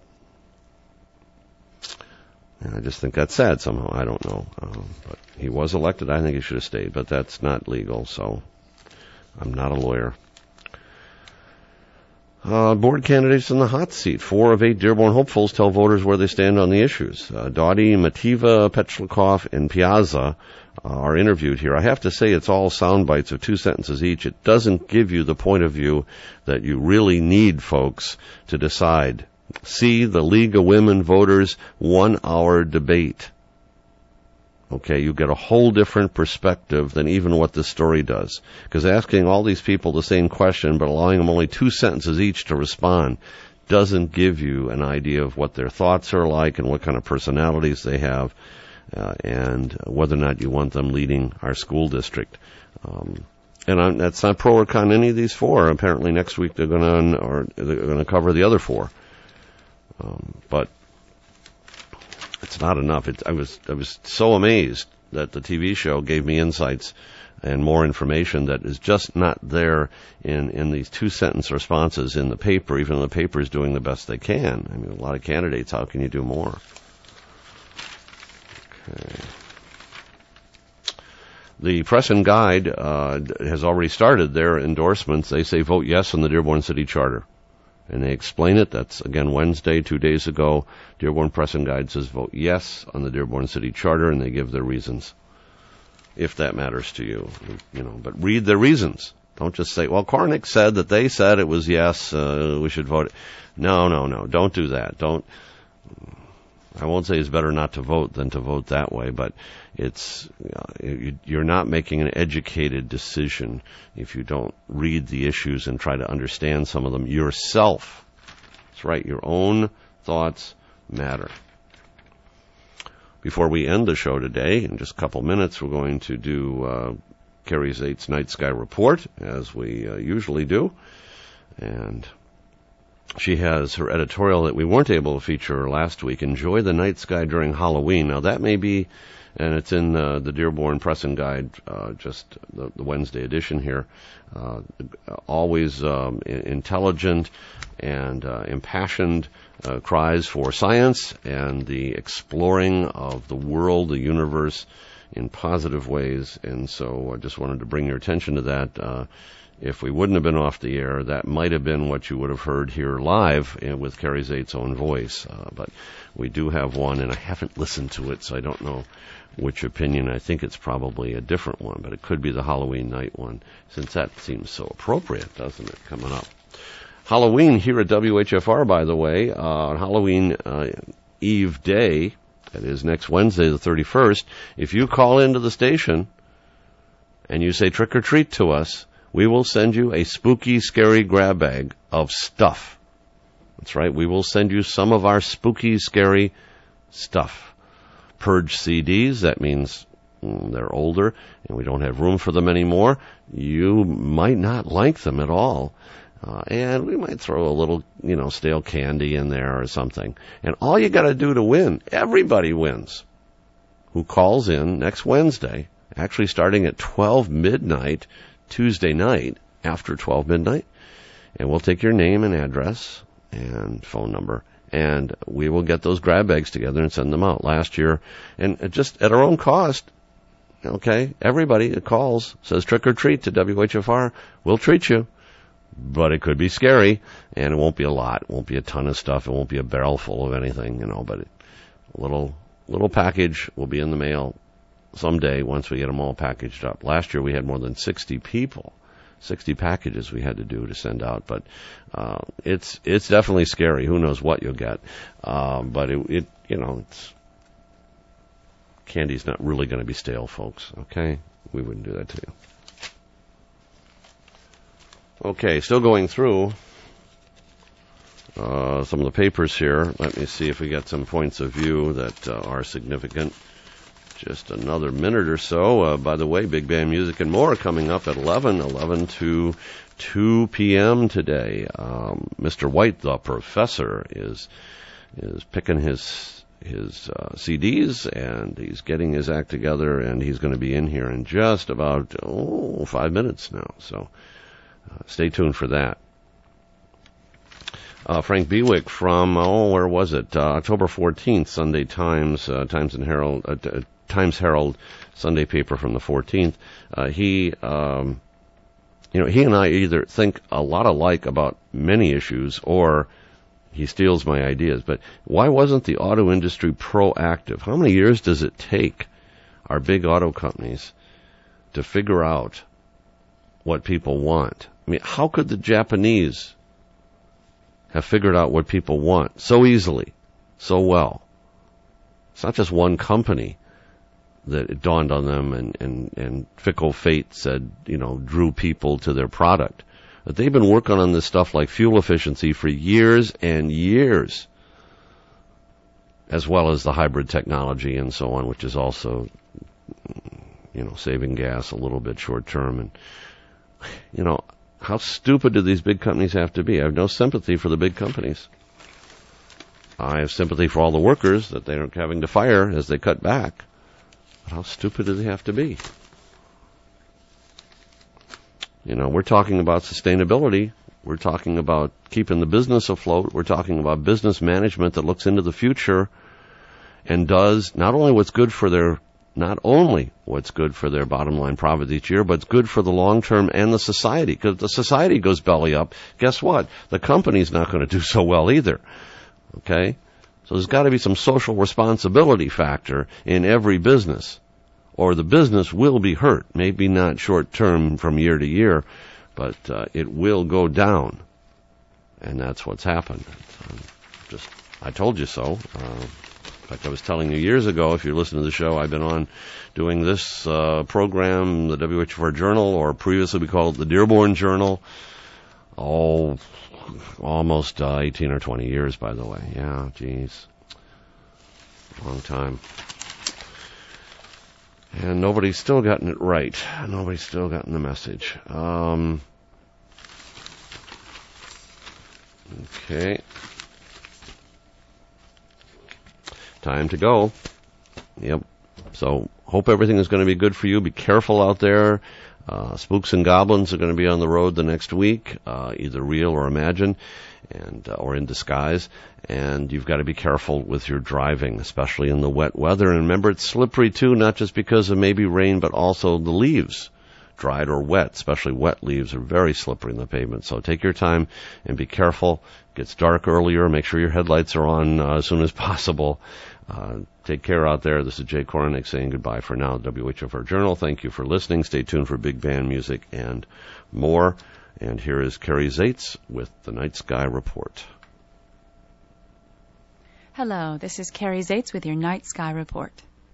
I just think that's sad somehow. I don't know. But he was elected. I think he should have stayed, but that's not legal, so I'm not a lawyer. Board candidates in the hot seat. 4 of 8 Dearborn hopefuls tell voters where they stand on the issues. Doughty, Mativa, Petchlikov, and Piazza are interviewed here. I have to say it's all sound bites of 2 sentences each. It doesn't give you the point of view that you really need, folks, to decide. See the League of Women Voters 1-hour debate. Okay, you get a whole different perspective than even what this story does. Because asking all these people the same question, but allowing them only 2 sentences each to respond, doesn't give you an idea of what their thoughts are like and what kind of personalities they have, and whether or not you want them leading our school district. And that's not pro or con any of these 4. Apparently next week they're going to cover the other 4. But it's not enough. I was so amazed that the TV show gave me insights and more information that is just not there in these 2-sentence responses in the paper, even though the paper is doing the best they can. I mean, a lot of candidates, how can you do more? Okay. The Press and Guide has already started their endorsements. They say vote yes on the Dearborn City Charter. And they explain it. That's, again, Wednesday, 2 days ago. Dearborn Press and Guide says vote yes on the Dearborn City Charter, and they give their reasons, if that matters to you. But read their reasons. Don't just say, well, Cornick said that they said it was yes, we should vote. No. Don't do that. I won't say it's better not to vote than to vote that way, but you're not making an educated decision if you don't read the issues and try to understand some of them yourself. That's right, your own thoughts matter. Before we end the show today, in just a couple minutes, we're going to do Carrie Zait's Night Sky Report, as we usually do. And she has her editorial that we weren't able to feature last week, Enjoy the Night Sky During Halloween. Now, that may be, and it's in the Dearborn Press and Guide, just the Wednesday edition here. Always intelligent and impassioned cries for science and the exploring of the world, the universe, in positive ways. And so I just wanted to bring your attention to that. If we wouldn't have been off the air, that might have been what you would have heard here live with Carrie Zait's own voice. But we do have one, and I haven't listened to it, so I don't know which opinion. I think it's probably a different one, but it could be the Halloween night one, since that seems so appropriate, doesn't it, coming up. Halloween here at WHFR, by the way, on Halloween Eve day, that is next Wednesday the 31st, if you call into the station and you say trick or treat to us, we will send you a spooky, scary grab bag of stuff. That's right, we will send you some of our spooky, scary stuff. Purge CDs, that means they're older and we don't have room for them anymore. You might not like them at all. And we might throw a little, stale candy in there or something. And all you got to do to win, everybody wins, who calls in next Wednesday, actually starting at 12 midnight, Tuesday night, after 12 midnight, and we'll take your name and address and phone number, and we will get those grab bags together and send them out. Last year, and just at our own cost, okay, everybody that calls says trick or treat to WHFR, we'll treat you. But it could be scary, and it won't be a lot. It won't be a ton of stuff. It won't be a barrel full of anything, but a little package will be in the mail someday once we get them all packaged up. Last year we had more than 60 packages we had to do to send out, but it's definitely scary. Who knows what you'll get? But it's candy's not really going to be stale, folks. Okay, we wouldn't do that to you. Okay, still going through some of the papers here. Let me see if we got some points of view that are significant. Just another minute or so. By the way, Big Band Music and More coming up at 11 to 2 p.m. today. Mr. White, the professor, is picking his CDs, and he's getting his act together, and he's going to be in here in just about 5 minutes now. So stay tuned for that. Frank Bewick from, where was it? October 14th, Sunday Times, Times Herald, Sunday paper from the 14th. He and I either think a lot alike about many issues, or he steals my ideas. But why wasn't the auto industry proactive? How many years does it take our big auto companies to figure out what people want? I mean, how could the Japanese have figured out what people want so easily, so well? It's not just one company that it dawned on them, and fickle fate said, drew people to their product. But they've been working on this stuff like fuel efficiency for years and years, as well as the hybrid technology and so on, which is also, saving gas a little bit short term. And, how stupid do these big companies have to be? I have no sympathy for the big companies. I have sympathy for all the workers that they're having to fire as they cut back. But how stupid do they have to be? We're talking about sustainability. We're talking about keeping the business afloat. We're talking about business management that looks into the future and does not only what's good for their bottom line profit each year, but it's good for the long term and the society. Because if the society goes belly up, guess what? The company's not going to do so well either. Okay? So there's got to be some social responsibility factor in every business, or the business will be hurt. Maybe not short term from year to year, but it will go down. And that's what's happened. I told you so. In fact, I was telling you years ago, if you're listening to the show, I've been on doing this program, the WHFR Journal, or previously we called it the Dearborn Journal. Almost 18 or 20 years, by the way. Yeah, geez. Long time. And nobody's still gotten it right. Nobody's still gotten the message. Okay. Time to go. Yep. So, hope everything is going to be good for you. Be careful out there. Spooks and goblins are going to be on the road the next week, either real or imagined, and or in disguise. And you've got to be careful with your driving, especially in the wet weather. And remember, it's slippery too, not just because of maybe rain, but also the leaves, dried or wet. Especially wet leaves are very slippery in the pavement. So take your time and be careful. It gets dark earlier. Make sure your headlights are on as soon as possible. Take care out there. This is Jay Kornick saying goodbye for now. WHFR Journal. Thank you for listening. Stay tuned for big band music and more. And here is Carrie Zaitz with the Night Sky Report. Hello, this is Carrie Zaitz with your Night Sky Report.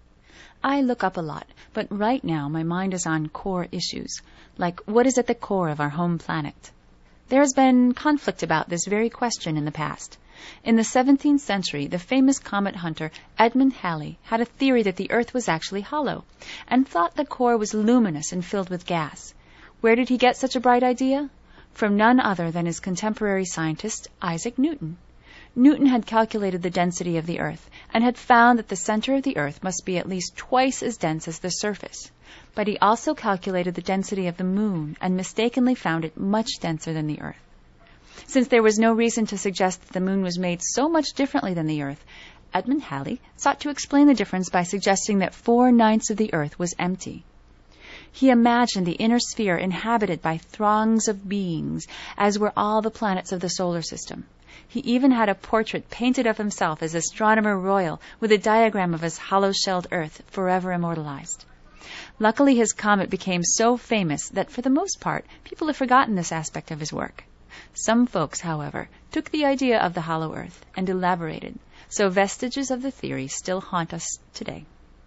I look up a lot, but right now my mind is on core issues, like what is at the core of our home planet. There has been conflict about this very question in the past. In the 17th century, the famous comet hunter Edmund Halley had a theory that the Earth was actually hollow, and thought the core was luminous and filled with gas. Where did he get such a bright idea? From none other than his contemporary scientist, Isaac Newton. Newton had calculated the density of the Earth, and had found that the center of the Earth must be at least twice as dense as the surface. But he also calculated the density of the Moon, and mistakenly found it much denser than the Earth. Since there was no reason to suggest that the Moon was made so much differently than the Earth, Edmund Halley sought to explain the difference by suggesting that 4/9 of the Earth was empty. He imagined the inner sphere inhabited by throngs of beings, as were all the planets of the solar system. He even had a portrait painted of himself as Astronomer Royal, with a diagram of his hollow-shelled Earth forever immortalized. Luckily, his comet became so famous that, for the most part, people have forgotten this aspect of his work. Some folks, however, took the idea of the hollow Earth and elaborated, so vestiges of the theory still haunt us today.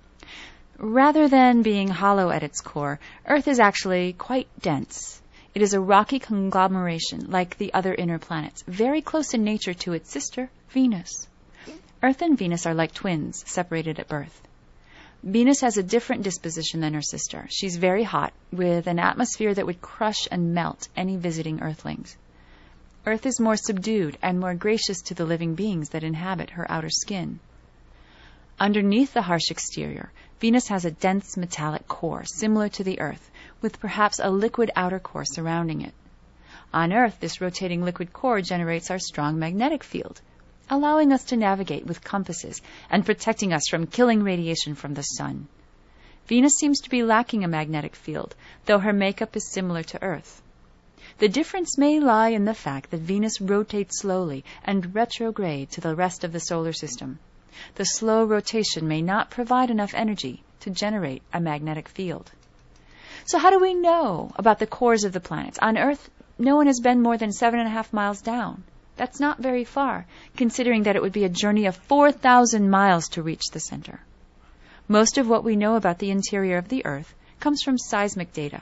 Rather than being hollow at its core, Earth is actually quite dense. It is a rocky conglomeration, like the other inner planets, very close in nature to its sister, Venus. Earth and Venus are like twins, separated at birth. Venus has a different disposition than her sister. She's very hot, with an atmosphere that would crush and melt any visiting Earthlings. Earth is more subdued and more gracious to the living beings that inhabit her outer skin. Underneath the harsh exterior, Venus has a dense metallic core, similar to the Earth, with perhaps a liquid outer core surrounding it. On Earth, this rotating liquid core generates our strong magnetic field, allowing us to navigate with compasses and protecting us from killing radiation from the sun. Venus seems to be lacking a magnetic field, though her makeup is similar to Earth. The difference may lie in the fact that Venus rotates slowly and retrograde to the rest of the solar system. The slow rotation may not provide enough energy to generate a magnetic field. So how do we know about the cores of the planets? On Earth, no one has been more than 7.5 miles down. That's not very far, considering that it would be a journey of 4,000 miles to reach the center. Most of what we know about the interior of the Earth comes from seismic data,